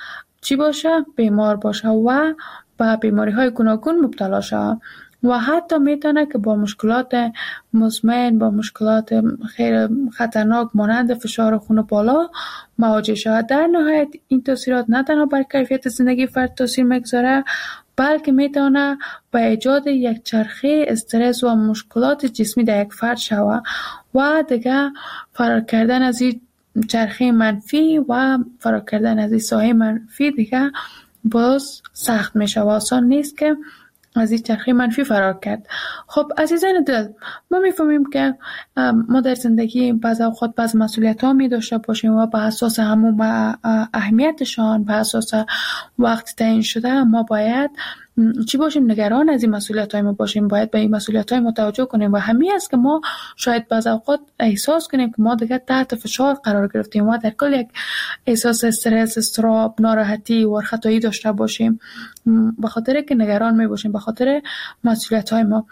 چی باشه؟ بیمار باشه و به بیماری‌های گوناگون مبتلا شود و حتی میتونه که با مشکلات مزمن، با مشکلات خیلی خطرناک مانند فشار خون بالا مواجه شود. در نهایت این تاثیرات نه تنها بر کیفیت زندگی فرد تاثیر میگذاره، بلکه میتونه به ایجاد یک چرخه استرس و مشکلات جسمی در یک فرد شود و دیگه فرار کردن از این چرخه منفی و فرار کردن از این سایه منفی دیگه باز سخت میشه و آسان نیست که از این چرخه منفی فرار کرد. خب عزیزان دل، ما میفهمیم که ما در زندگی بعض اوقات بعض مسئولیت ها می داشته باشیم و به اساس همون اهمیتشان، به اساس وقت تعیین شده ما باید چی باشیم؟ نگران از این مسئولیت های ما باشیم، باید به این مسئولیت های ما توجه کنیم و همین است که ما شاید بعض اوقات احساس کنیم که ما دیگه تحت فشار قرار گرفتیم و در کل یک احساس استرس، اضطراب، ناراحتی و خطایی داشته باشیم به خاطر که نگران می باشیم به خاطر مسئولیت های ما.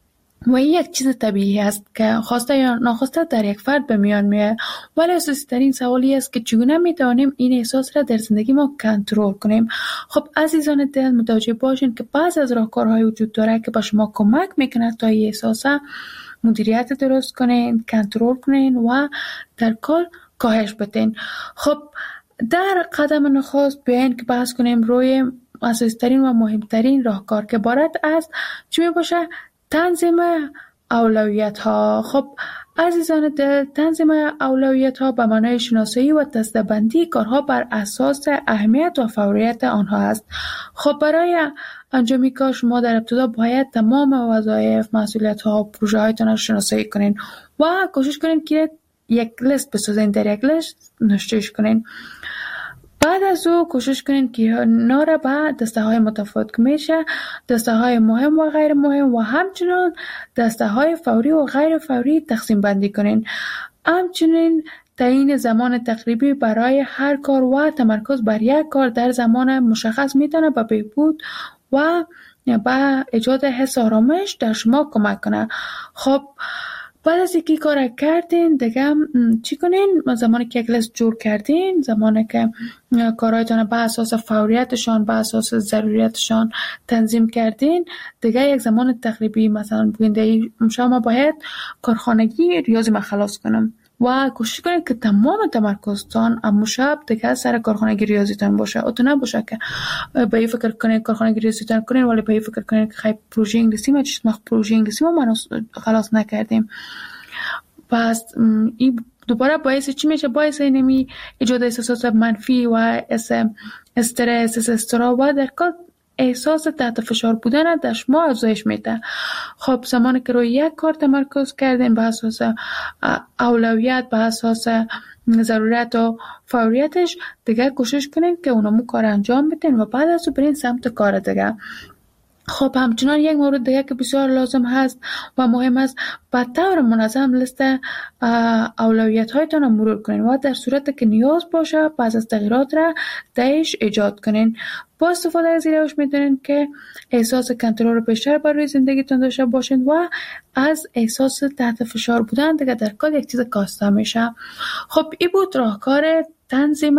و این یک چیز طبیعی است که خواسته یا ناخواسته در یک فرد به میان میاد، ولی اساسی ترین سوالی است که چگونه میتوانیم این احساس را در زندگی ما کنترل کنیم. خب عزیزان دل، متوجه باشین که بعضی از راهکارهای وجود داره که به شما کمک میکنه تا این احساس مدیریت درست کنین، کنترل کنین و در کل کاهش بدین. خب در قدم نخست بیاین که بحث کنیم روی اساسی ترین و مهمترین راهکار که عبارت است چی میباشه؟ تنظیم اولویت ها. خب عزیزان دل، تنظیم اولویت ها به معنای شناسایی و دسته‌بندی کارها بر اساس اهمیت و فوریت آنها است. خب برای انجام کار شما در ابتدا باید تمام وظایف، مسئولیت ها و پروژه هایتان را شناسایی کنین و کوشش کنین که یک لیست بسازین، در یک لیست نوشتهش کنین. بعد از او کوشش کنین که اینا را به دسته های متفاوت که میشه دسته های مهم و غیر مهم و همچنین دسته های فوری و غیر فوری تقسیم بندی کنین. همچنین تعیین زمان تقریبی برای هر کار و تمرکز بر یک کار در زمان مشخص میتونه به بهبود و به ایجاد حس آرامش در شما کمک کنه. خب بعد از اینکه کار کردین دیگه چی کنین؟ زمانی که یک لیست جور کردین، زمانی که کارهایتان به اساس فوریتشان، به اساس ضروریتشان تنظیم کردین، دیگه یک زمان تقریبی مثلا بگین شما باید کارخانگی ریاضی ما خلاص کنم و کوشش کنید که تمام تمرکزتان امو شب دیگه سر کارخانگی ریاضیتان باشه. اتو نباشه که به این فکر کنید کارخانگی ریاضیتان کنید ولی به این فکر کنید که خیلی پروژه انگلیسی ما پروژه انگلیسی ما خلاص نکردیم. پس این دوباره باعث چی میشه؟ باعث اینمی ایجاد احساسات منفی و استرس، اضطراب و در کل احساس تحت فشار بودن در شما افزایش میده. خب زمانی که روی یک کار تمرکز کردین به اساس اولویت، به اساس ضرورت و فوریتش، دیگه کوشش کنین که اونمو کار انجام بدین و بعد از اون برین سمت کار دیگه. خب همچنان یک مورد دیگه که بسیار لازم هست و مهم است، به طور منظم لیست اولویت هایتان رو مرور کنین و در صورت که نیاز باشه بعض از تغییرات را درش ایجاد کنین. با استفاده از این روش میتونین که احساس کنترل بیشتر بر روی زندگیتون داشته باشین و از احساس تحت فشار بودن دیگه در کل یک چیز کاسته میشه. خب این بود راهکار تنظیم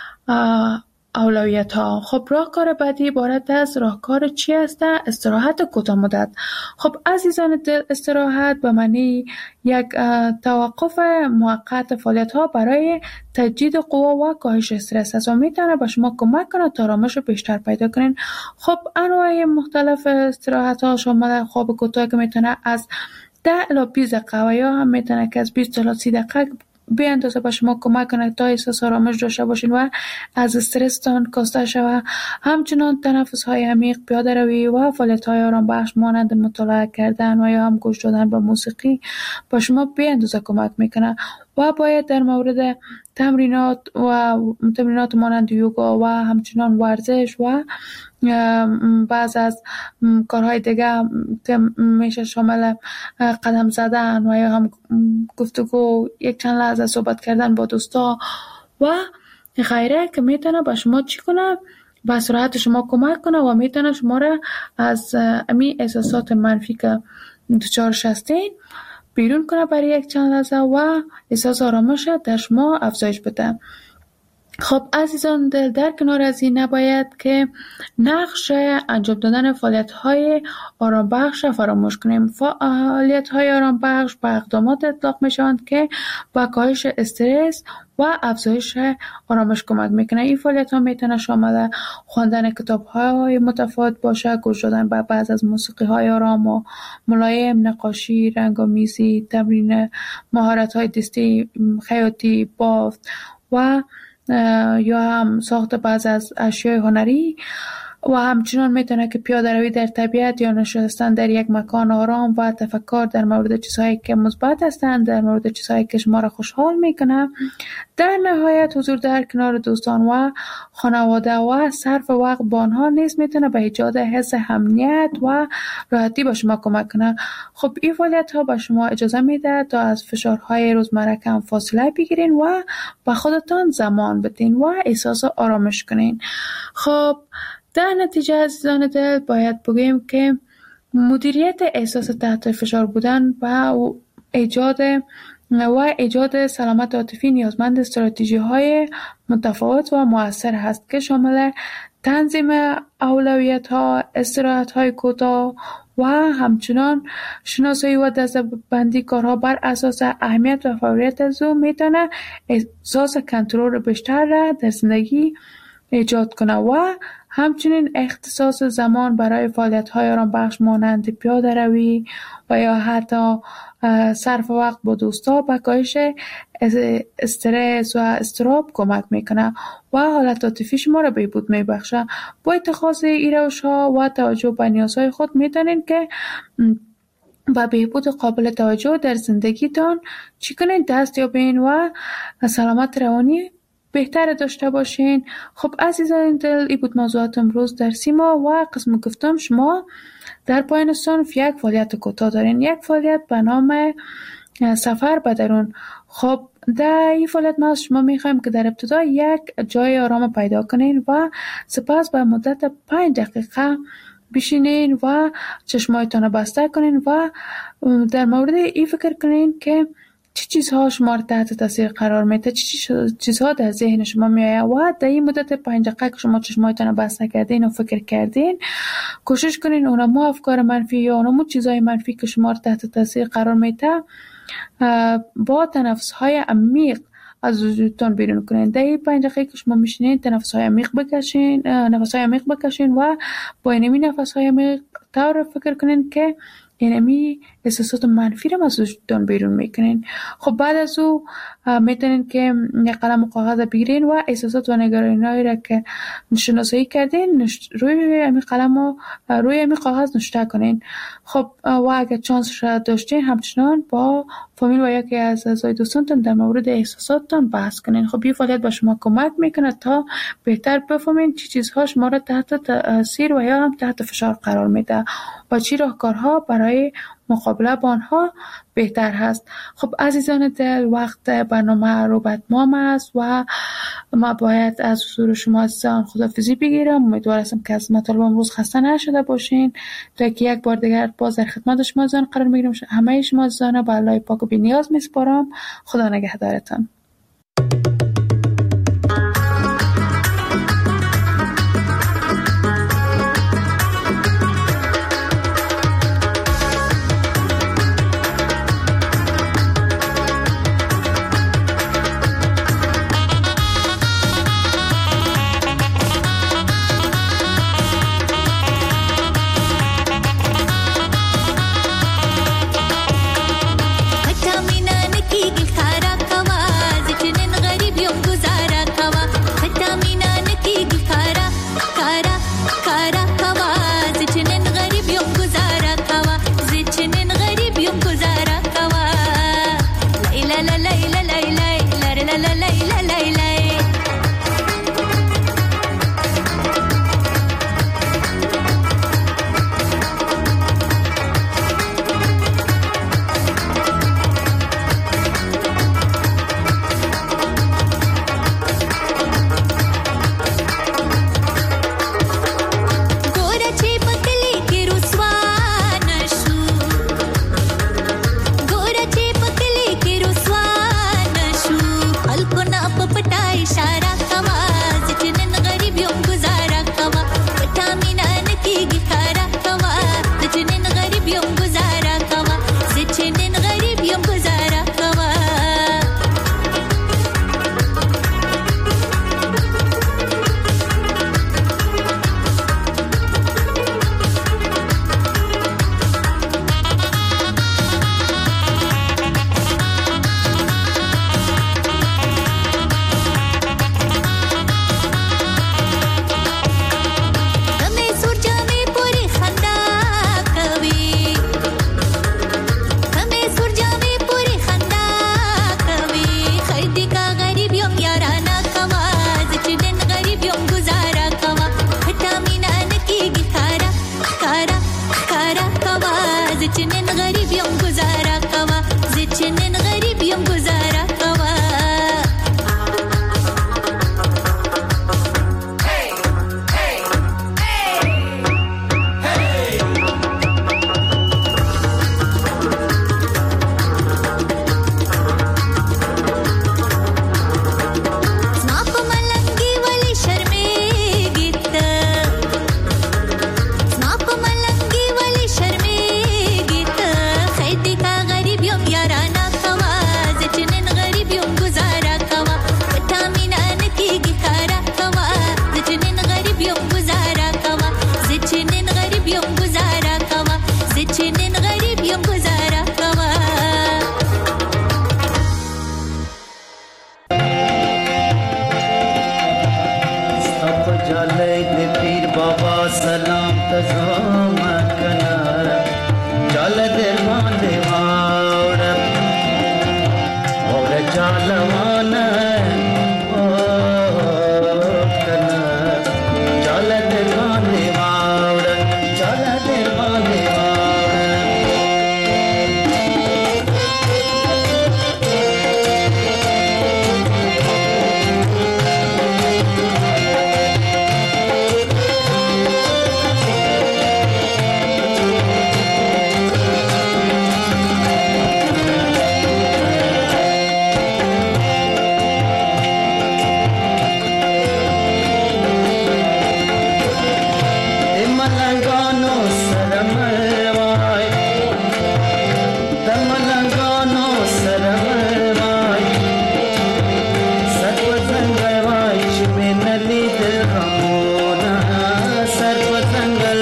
اولویت ها. خب راهکار بعدی عبارت از راهکار چی است؟ استراحت کوتاه مدت. خب عزیزان دل، استراحت به معنی یک توقف موقت فعالیت ها برای تجدید قوا و کاهش استرس است و میتونه به شما کمک کنه تا آرامش بیشتر پیدا کنین. خب انواع مختلف استراحت ها شامل خواب کوتاه که میتونه از 10 الی 20 دقیقه و یا هم میتونه که از 20 الی 30 دقیقه به اندازه به شما کمک کنه تا احساس آرامش داشته باشین و از استرستان کاسته شوه. همچنان تنفس های عمیق، پیاده روی و فعالیت های آرام بخش مانند مطالعه کردن و یا هم گوش دادن به موسیقی به شما به اندازه کمک میکنه. و باید در مورد تمرینات مانند یوگا و همچنان ورزش و بعض از کارهای دیگه که میشه شامل قدم زدن و یا هم گفتگو، یک چند لحظه صحبت کردن با دوستا و غیره که میتونه به شما چی کنه؟ به سرعت شما کمک کنه و میتونه شما را از امی احساسات منفی که دچارش هستین بیرون کنه برای یک چند لحظه و احساس آرامش در شما افزایش بده. خب عزیزان دل، در کنار از این نباید که نقش انجام دادن فعالیت‌های آرام بخش فراموش کنیم. فعالیت‌های آرام بخش به اقدامات اطلاق میشوند که به کاهش استرس و افزایش آرامش کمک میکنه. این فعالیت‌ها میتونه شامل خواندن کتاب‌های متفاوت باشه، گوش دادن به بعض از موسیقی‌های آرام و ملایم، نقاشی، رنگ‌آمیزی، تمرین مهارت‌های دستی، خیاطی، بافت و یا هم ساخت بعض از اشیاء هنری و همچنان میتونه که پیاده روی در طبیعت یا نشستن در یک مکان آرام و تفکر در مورد چیزهایی که مثبت هستند، در مورد چیزهایی که شما را خوشحال میکنه. در نهایت حضور در کنار دوستان و خانواده و صرف وقت با آنها نیز میتونه به ایجاد حس امنیت و راحتی به شما کمک کنه. خب این فعالیت ها به شما اجازه میده تا از فشارهای روزمره کم فاصله بگیرین و به خودتان زمان بدین و احساس آرامش کنین. خب در نتیجه عزیزان دل باید بگویم که مدیریت احساس تحت فشار بودن و ایجاد سلامت عاطفی نیازمند استراتژی‌های متفاوت و مؤثر هست که شامل تنظیم اولویت‌ها، استراحت‌های کوتاه و همچنان شناسایی و دسته‌بندی کارها بر اساس اهمیت و فوریت از او میتونه احساس کنترل بیشتر را در زندگی ایجاد کنه و همچنین اختصاص زمان برای فعالیت‌های آرام بخش مانند پیاده روی و یا حتی صرف وقت با دوستا به کاهش استرس و اضطراب کمک میکنه و حالت عاطفی شما را بهبود میبخشه. با اتخاذ این روش‌ها و توجه به نیازهای خود میتونین که با بهبود قابل توجه در زندگیتان چی کنین؟ دست یابین و سلامت روانی بهتر داشته باشین. خب عزیزان دل، این بود موضوعات امروز در سیما و قسم گفتم شما در پایان صنف یک فعالیت کوتاه دارین، یک فعالیت به نام سفر به درون. خب در این فعالیت ما از شما میخوایم که در ابتدا یک جای آرام پیدا کنین و سپس به مدت 5 دقیقه بشینین و چشمایتان بسته کنین و در مورد این فکر کنین که چه چیزها شما را تحت تاثیر قرار میده، چه چیزها در ذهن شما میآید و در این مدت 5 دقیقه که شما چشمایتان بسته کردین و فکر کردین کوشش کنین اونمو افکار منفی یا اونمو چیزهای منفی که شما را تحت تاثیر قرار میده با تنفس‌های عمیق از وجودتان بیرون کنین. در این 5 دقیقه که شما میشینین نفس‌های عمیق بکشین و با این نفس‌های عمیق طور فکر کنین که اینمی احساسات منفی را از وجودتان بیرون میکنین. خب بعد از او میتونین که یک قلم و کاغذ بگیرین و احساسات و نگرانی‌هایی را که شناسایی کردین روی امی قلم و روی امی کاغذ نوشته کنین. خب و اگر چانس را داشتین همچنان با فامیل و یکی از اعضای دوستانتان در مورد احساساتتان بحث کنین. خب این فعالیت به شما کمک میکنه تا بهتر بفهمین چه چیزها شما را تحت تاثیر و یا هم تحت فشار قرار میده و چه راهکارها برای مقابله با آنها بهتر هست. خب عزیزان دل، وقت برنامه رو به اتمام است و ما باید از حضور شما عزیزان خداحافظی بگیرم. امیدوار هستم که از مطالب امروز خسته نشده باشین تا که یک بار دیگر باز در خدمت شما عزیزان قرار میگیرم. همه شما عزیزان به الله پاک و بی‌نیاز میسپارم. خدا نگهدارتان. Mina nikki khara kawa زچنن غریبیم گزارا قوا زچنن غریبیم گزارا قوا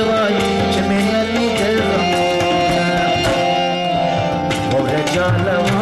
Love